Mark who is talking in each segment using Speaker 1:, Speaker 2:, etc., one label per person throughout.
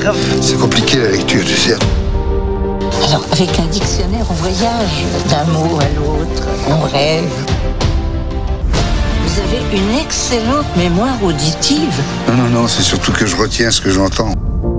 Speaker 1: lire.
Speaker 2: C'est compliqué la lecture, tu sais.
Speaker 3: Alors, avec un dictionnaire, on voyage d'un mot à l'autre, on rêve. Vous avez une excellente mémoire auditive.
Speaker 2: Non, c'est surtout que je retiens ce que j'entends.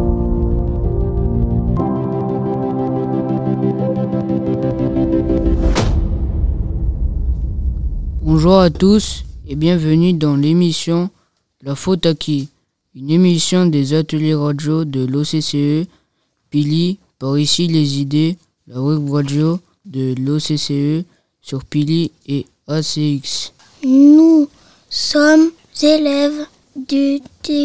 Speaker 4: Bonjour à tous et bienvenue dans l'émission La Faute à qui, une émission des ateliers radio de l'OCCE, Pili, par ici les idées, la web radio de l'OCCE sur Pili et ACX.
Speaker 5: Nous sommes élèves du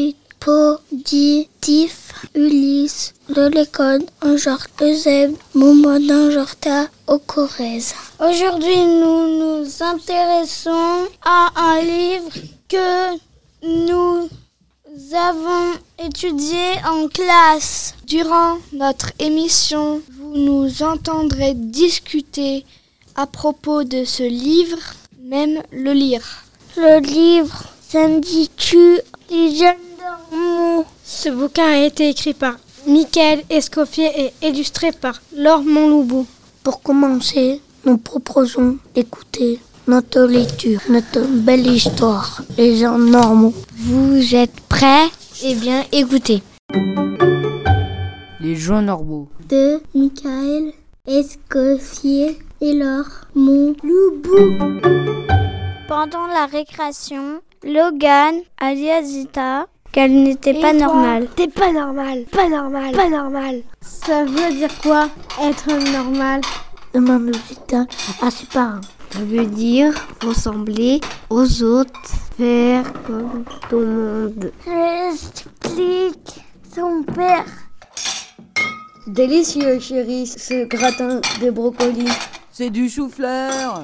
Speaker 5: dispositif Ulysse de l'école Eusèbe Moumoudan Jorta au Corrèze. Aujourd'hui, nous nous intéressons à un livre que nous avons étudié en classe. Durant notre émission, vous nous entendrez discuter à propos de ce livre, même le lire. Le livre s'intitule Les jeunes dormants.
Speaker 6: Ce bouquin a été écrit par Michael Escoffier et illustré par Laure Montloubeau.
Speaker 5: Pour commencer, nous proposons d'écouter notre lecture, notre belle histoire, Les gens normaux. Vous êtes prêts ? Eh bien, écoutez.
Speaker 4: Les gens normaux.
Speaker 5: De Michael Escoffier et Laure Montloubeau. Pendant la récréation, Logan a dit à Zita qu'elle n'était pas normale.
Speaker 6: T'es pas normal, pas normal, pas normal. Ça veut dire quoi, être normal ?
Speaker 5: Demande Zita à ses parents.
Speaker 7: Ça veut dire ressembler aux autres, faire comme tout le monde.
Speaker 5: Explique son père.
Speaker 7: Délicieux, chérie, ce gratin de brocoli.
Speaker 1: C'est du chou-fleur.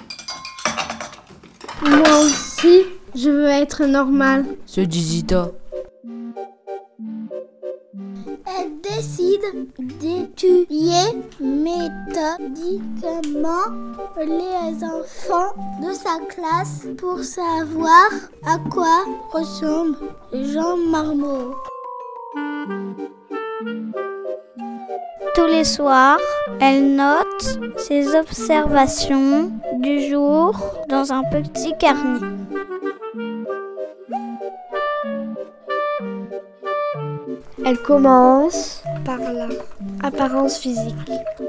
Speaker 6: Moi aussi, je veux être normale.
Speaker 4: Se dit Zita.
Speaker 5: Elle décide d'étudier méthodiquement les enfants de sa classe pour savoir à quoi ressemblent les gens marmots. Tous les soirs, elle note ses observations du jour dans un petit carnet.
Speaker 6: Elle commence par l'apparence physique.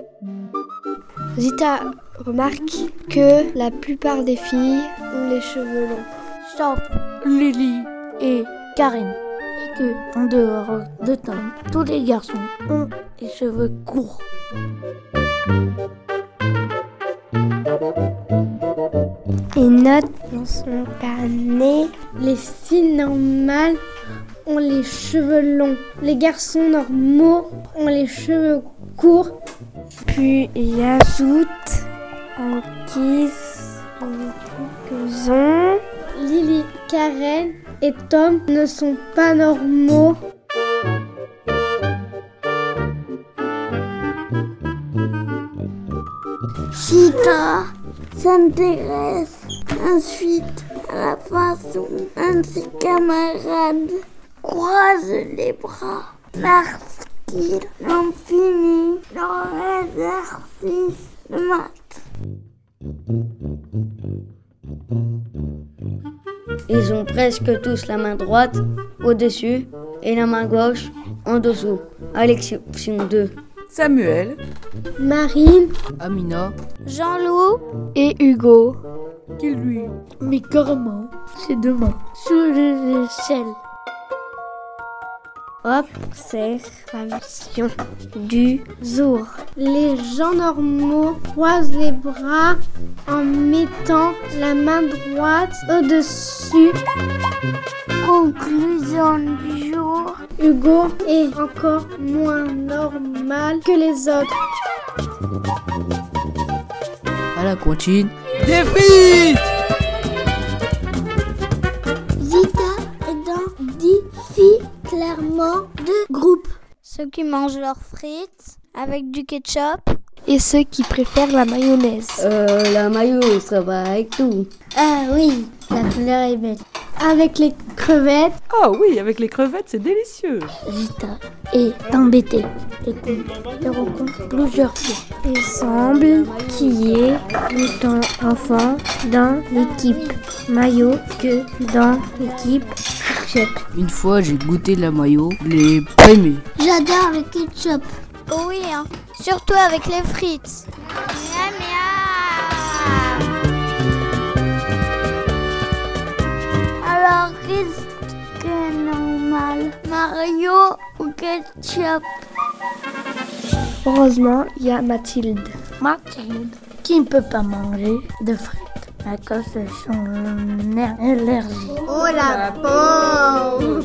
Speaker 6: Zita remarque que la plupart des filles ont les cheveux longs.
Speaker 5: Sauf Lily et Karen. Et que, en dehors de temps, tous les garçons ont les cheveux courts.
Speaker 6: Et note dans son carnet, les filles normales ont les cheveux longs. Les garçons normaux ont les cheveux courts. Puis il ajoute en guise quelques-uns. Lily, Karen et Tom ne sont pas normaux.
Speaker 5: Zita s'intéresse ensuite à la façon dont ses camarades croisent les bras lorsqu'ils ont fini leur exercice de maths.
Speaker 7: Ils ont presque tous la main droite au-dessus et la main gauche en dessous, à l'exception de
Speaker 1: Samuel,
Speaker 6: Marine,
Speaker 4: Amina,
Speaker 5: Jean-Loup
Speaker 6: et Hugo.
Speaker 1: qui lui.
Speaker 5: mais carrément ses deux mains sous l'échelle.
Speaker 7: observation du jour.
Speaker 6: Les gens normaux croisent les bras en mettant la main droite au-dessus.
Speaker 5: Conclusion du jour.
Speaker 6: Hugo est encore moins normal que les autres.
Speaker 4: à la cantine.
Speaker 1: Des frites!
Speaker 5: Zita est dans 10 filles clairement de groupe. Ceux qui mangent leurs frites avec du ketchup.
Speaker 6: Et ceux qui préfèrent la mayonnaise.
Speaker 7: La mayo, ça va avec tout.
Speaker 5: Ah oui, la couleur est belle.
Speaker 6: Avec les crevettes.
Speaker 1: Ah oui, avec les crevettes, c'est délicieux.
Speaker 6: Zita est embêtée et le rencontre plusieurs fois. Il semble qu'il y ait autant d'enfants dans l'équipe maillot que dans l'équipe ketchup.
Speaker 4: Une fois, j'ai goûté la mayo, je l'ai pas aimé.
Speaker 5: J'adore le ketchup. Oh oui, hein. Surtout avec les frites. Miam, miam. Alors, qu'est-ce que est normal? Mario ou ketchup?
Speaker 6: Heureusement, il y a Mathilde. Mathilde, qui ne peut pas manger de frites à cause de son allergie.
Speaker 5: Oh la pauvre!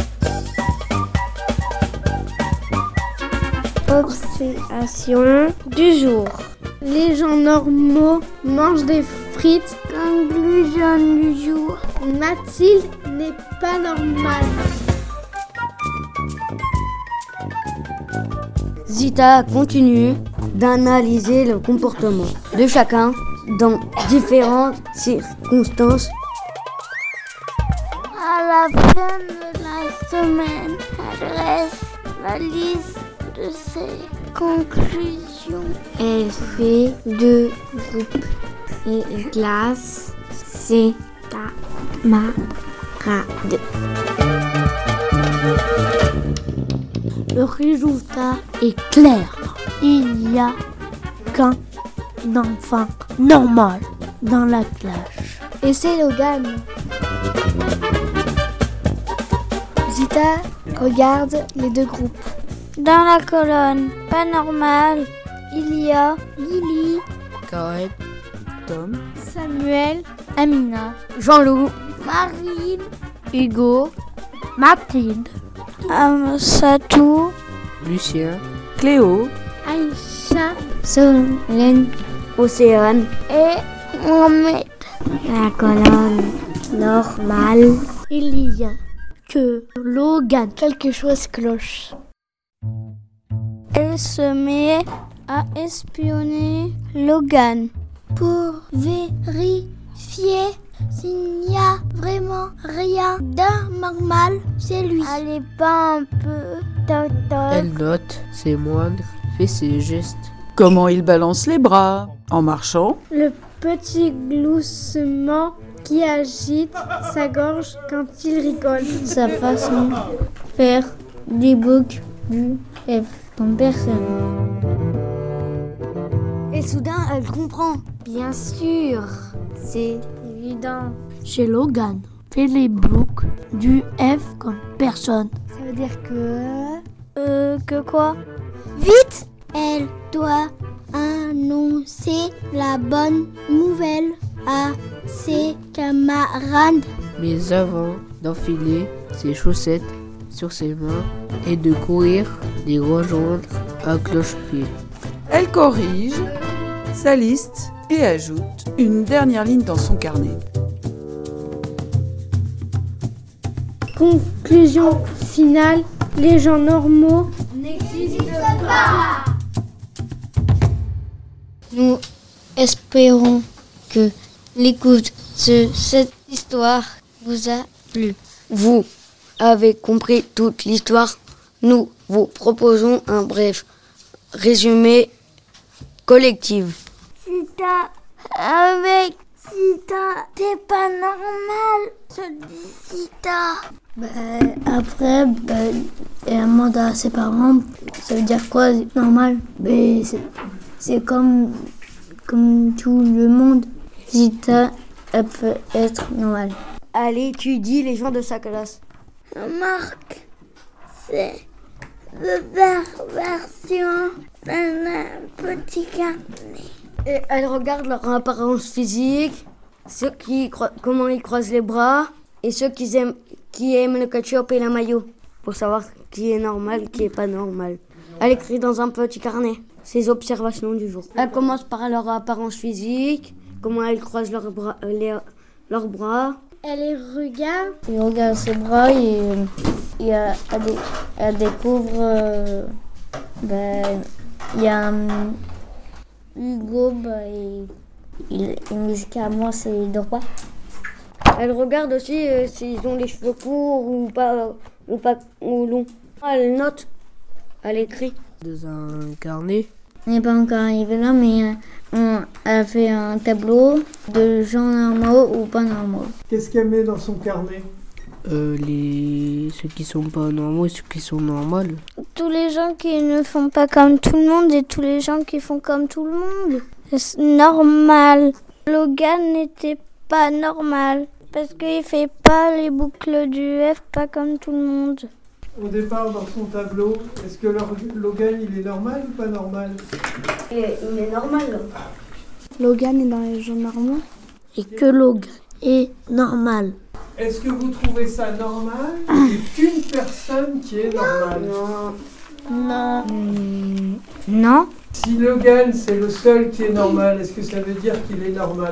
Speaker 6: Observation du jour. Les gens normaux mangent des frites.
Speaker 5: Conclusion du jour.
Speaker 6: Mathilde n'est pas normale.
Speaker 7: Zita continue d'analyser le comportement de chacun dans différentes circonstances.
Speaker 5: À la fin de la semaine, elle dresse la liste de ses conclusions.
Speaker 6: Elle fait 2 groupes et classe ses camarades. Le résultat est clair. Il y a qu'un enfant normal dans la classe. Et c'est Logan. Zita regarde les 2 groupes.
Speaker 5: Dans la colonne pas normale, il y a Lily,
Speaker 4: Karen, Tom,
Speaker 6: Samuel, Amina,
Speaker 7: Jean-Loup,
Speaker 5: Marine,
Speaker 6: Hugo, Mathilde,
Speaker 5: Amsatou,
Speaker 4: Lucien,
Speaker 1: Cléo,
Speaker 6: Aïcha,
Speaker 7: Solène, Océane.
Speaker 5: et Mohamed.
Speaker 6: la colonne normale. Il y a que Logan. Quelque chose cloche.
Speaker 5: Elle se met à espionner Logan pour vérifier s'il n'y a vraiment rien d'anormal chez lui. Elle est pas un peu totote.
Speaker 4: elle note ses moindres, fait ses gestes.
Speaker 1: comment il balance les bras en marchant.
Speaker 6: Le petit gloussement qui agite sa gorge quand il rigole.
Speaker 7: Sa façon de faire des boucles du F comme personne. Et soudain, elle comprend.
Speaker 6: Bien sûr, c'est évident. Chez Logan, fait les boucles du F comme personne. Ça veut dire
Speaker 5: Que quoi? Vite! Elle doit annoncer la bonne nouvelle à ses camarades.
Speaker 4: Mais avant d'enfiler ses chaussettes sur ses mains et de courir les rejoindre à cloche-pied.
Speaker 1: Elle corrige sa liste et ajoute une dernière ligne dans son carnet.
Speaker 6: Conclusion finale, les gens normaux
Speaker 7: Nous espérons que l'écoute de cette histoire vous a plu. Vous avez compris toute l'histoire. Nous vous proposons un bref résumé collectif.
Speaker 5: Zita, t'es pas normal. Je dis Zita.
Speaker 6: Après, elle demande à ses parents, ça veut dire quoi, normal? C'est comme tout le monde. Zita, elle peut être normale.
Speaker 7: Elle étudie les gens de sa classe.
Speaker 5: Remarque, c'est l'observation d'un petit carnet.
Speaker 7: Et elle regarde leur apparence physique, comment ils croisent les bras, et ceux qui aiment le ketchup et la mayo, pour savoir qui est normal, qui est pas normal. Elle écrit dans un petit carnet ses observations du jour. Elle commence par leur apparence physique, comment elles croisent leurs bras.
Speaker 6: Elle les regarde.
Speaker 7: Elle regarde ses bras et elle découvre. Il y a Hugo, il musicalement c'est droit. Elle regarde aussi s'ils ont les cheveux courts ou pas longs. Elle note, elle écrit.
Speaker 4: Dans un carnet.
Speaker 5: On n'est pas encore arrivé là, mais elle a fait un tableau de gens normaux ou pas normaux.
Speaker 8: Qu'est-ce qu'elle met dans son carnet?
Speaker 4: Ceux qui sont pas normaux et ceux qui sont normaux.
Speaker 5: Tous les gens qui ne font pas comme tout le monde et tous les gens qui font comme tout le monde. C'est normal. Logan n'était pas normal parce qu'il fait pas les boucles du F pas comme tout le monde.
Speaker 8: Au départ, dans son tableau, est-ce que Logan, il est normal ou pas normal?
Speaker 7: Il est normal.
Speaker 6: Logan est dans les gens normaux.
Speaker 5: Et que Logan est normal.
Speaker 8: Est-ce que vous trouvez ça normal qu'il y ait qu'une personne qui est normale?
Speaker 5: Non. Non.
Speaker 8: Si Logan, c'est le seul qui est normal, est-ce que ça veut dire qu'il est normal?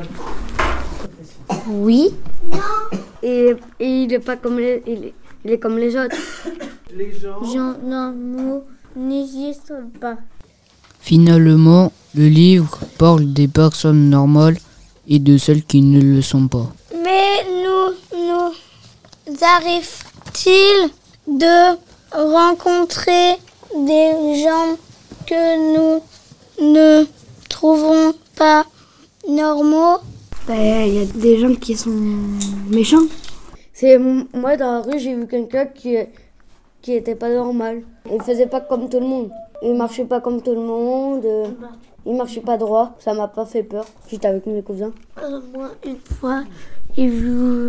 Speaker 5: Oui.
Speaker 7: Et il est pas comme il est comme les autres.
Speaker 8: Les gens
Speaker 5: normaux n'existent pas.
Speaker 4: Finalement, le livre parle des personnes normales et de celles qui ne le sont pas.
Speaker 5: Mais nous arrive-t-il de rencontrer des gens que nous ne trouvons pas normaux?
Speaker 6: Il y a des gens qui sont méchants.
Speaker 7: Moi, dans la rue, j'ai vu quelqu'un qui était pas normal. Il faisait pas comme tout le monde. Il marchait pas comme tout le monde. Il marchait pas droit. Ça m'a pas fait peur. J'étais avec mes cousins.
Speaker 5: Moi, une fois, j'ai vu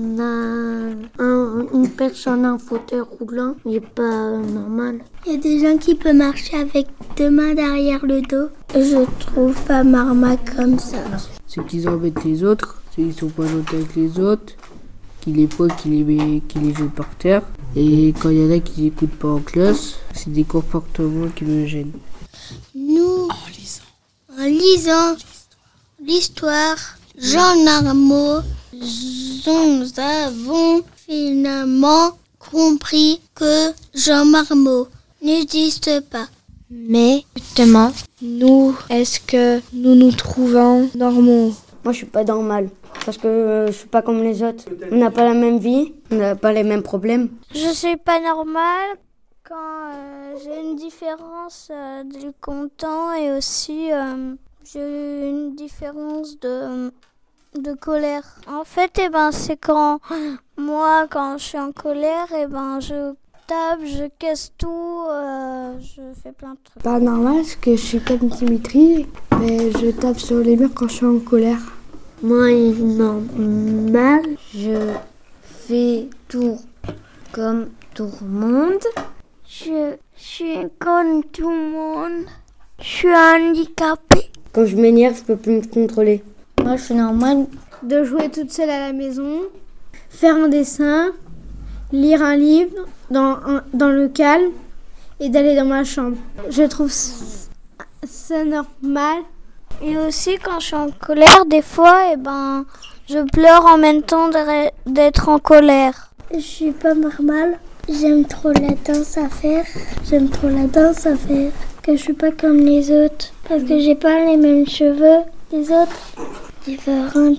Speaker 5: une personne en fauteuil roulant. Il n'est pas normal. Il y a des gens qui peuvent marcher avec deux mains derrière le dos. Je trouve pas normal comme ça.
Speaker 4: Ceux qui embêtent les autres, ceux qui sont pas gentils avec les autres, qui les poignent, qui les jettent par terre. Et quand il y en a qui n'écoutent pas en classe, c'est des comportements qui me gênent.
Speaker 5: Nous, en lisant l'histoire, Jean normaux, nous avons finalement compris que Jean Marmot n'existe pas.
Speaker 6: Mais justement, est-ce que nous nous trouvons normaux?
Speaker 7: Moi, je suis pas normal. Parce que je suis pas comme les autres. On n'a pas la même vie, on n'a pas les mêmes problèmes.
Speaker 5: Je suis pas normale quand j'ai une différence du content et aussi j'ai une différence de colère. En fait, c'est quand je suis en colère, je tape, je casse tout, je fais plein de trucs.
Speaker 6: Pas normal parce que je suis comme Dimitri, mais je tape sur les murs quand je suis en colère.
Speaker 5: Moi, normal, je fais tout comme tout le monde. Je suis comme tout le monde. Je suis handicapée.
Speaker 7: Quand je m'énerve, je peux plus me contrôler.
Speaker 5: Moi, je suis normale.
Speaker 6: De jouer toute seule à la maison, faire un dessin, lire un livre dans le calme et d'aller dans ma chambre. Je trouve ça normal.
Speaker 5: Et aussi, quand je suis en colère, des fois, je pleure en même temps d'être en colère. Je suis pas normale. J'aime trop la danse à faire. Que je suis pas comme les autres. Parce que j'ai pas les mêmes cheveux que les autres. Différents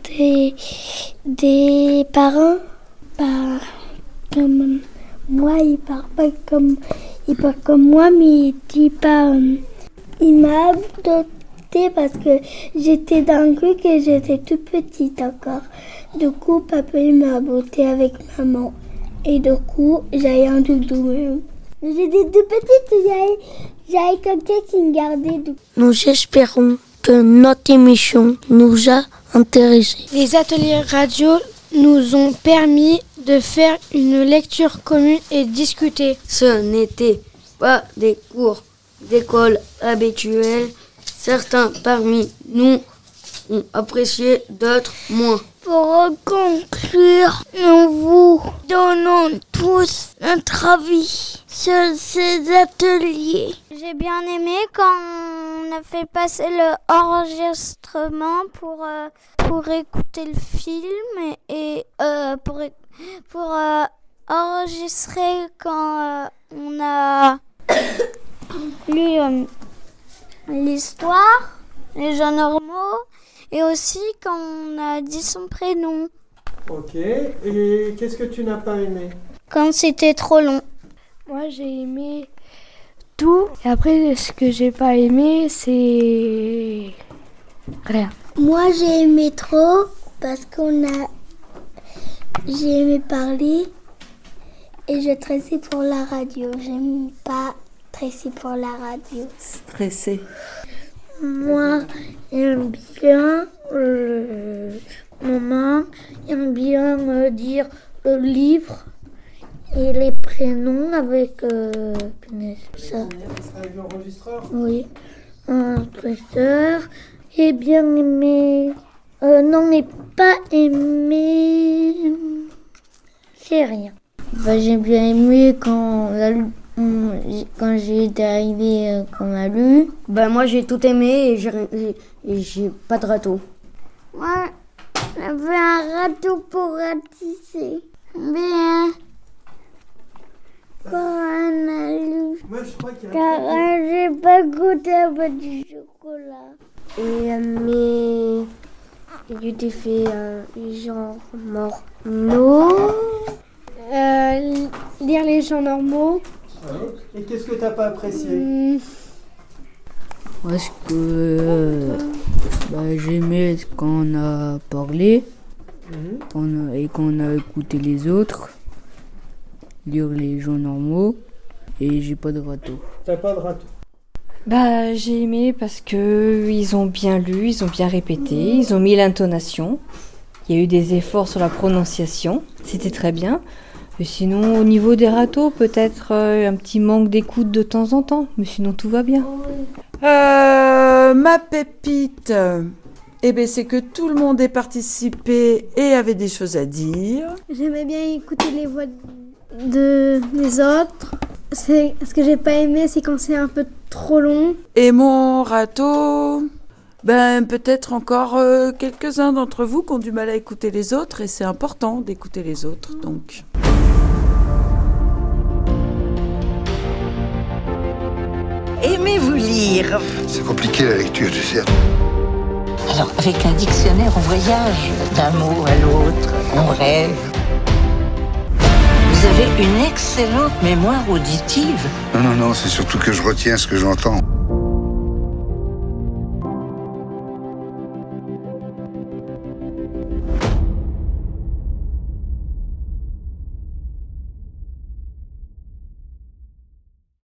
Speaker 5: des parents. Pas comme moi, il parle pas comme moi, mais il dit pas. Il m'a adoptée parce que j'étais dans le rue que j'étais toute petite encore. Du coup, papa il m'a adoptée avec maman. Et du coup, j'avais un doudou même. J'étais toute petite, j'avais quelqu'un qui me gardait. Nous espérons que notre émission nous a intéressés.
Speaker 6: Les ateliers radio nous ont permis de faire une lecture commune et discuter.
Speaker 7: Ce n'était pas des cours d'école habituels. Certains parmi nous ont apprécié, d'autres moins.
Speaker 5: Pour conclure, nous vous donnons tous notre avis sur ces ateliers. J'ai bien aimé quand on a fait passer le enregistrement pour écouter le film et pour enregistrer quand on a lu l'histoire, les gens normaux, et aussi quand on a dit son prénom.
Speaker 8: Ok. Et qu'est-ce que tu n'as pas aimé?
Speaker 5: Quand c'était trop long.
Speaker 6: Moi, j'ai aimé tout. Et après, ce que j'ai pas aimé, c'est rien.
Speaker 5: Moi, j'ai aimé trop parce j'ai aimé parler et je stressais pour la radio. J'aime pas stresser pour la radio.
Speaker 9: Stressé.
Speaker 5: Moi, j'aime bien maman, j'aime bien dire le livre et les prénoms avec ça.
Speaker 8: Avec l'enregistreur?
Speaker 5: Oui, un professeur. J'ai bien aimé. Non, mais pas aimé. C'est rien. J'ai bien aimé quand j'ai été arrivée quand on a lu.
Speaker 7: Moi j'ai tout aimé et j'ai pas de râteau.
Speaker 5: Moi, j'avais un râteau pour ratisser. Bien. Quand on a lu.
Speaker 8: Moi, je crois qu'il y a
Speaker 5: Car j'ai pas goûté avec du chocolat.
Speaker 6: Et j'ai été fait genre normaux. Lire les gens normaux.
Speaker 8: Ouais. Et qu'est-ce que t'as pas apprécié?
Speaker 4: Moi, ce que j'aimais quand on a parlé et quand on a écouté les autres, lire les gens normaux, et j'ai pas de râteau.
Speaker 8: T'as pas de râteau?
Speaker 9: J'ai aimé parce que ils ont bien lu, ils ont bien répété, ils ont mis l'intonation. Il y a eu des efforts sur la prononciation, c'était très bien. Et sinon, au niveau des râteaux, peut-être un petit manque d'écoute de temps en temps, mais sinon tout va bien.
Speaker 1: Ma pépite, c'est que tout le monde ait participé et avait des choses à dire.
Speaker 6: J'aimais bien écouter les voix des autres. Ce que j'ai pas aimé, c'est quand c'est un peu trop long.
Speaker 1: Et mon râteau, peut-être encore quelques-uns d'entre vous qui ont du mal à écouter les autres, et c'est important d'écouter les autres, donc.
Speaker 3: Aimez-vous lire?
Speaker 2: C'est compliqué la lecture, tu sais.
Speaker 3: Alors, avec un dictionnaire, on voyage d'un mot à l'autre, on rêve. Vous avez une excellente mémoire auditive.
Speaker 2: Non, c'est surtout que je retiens ce que j'entends.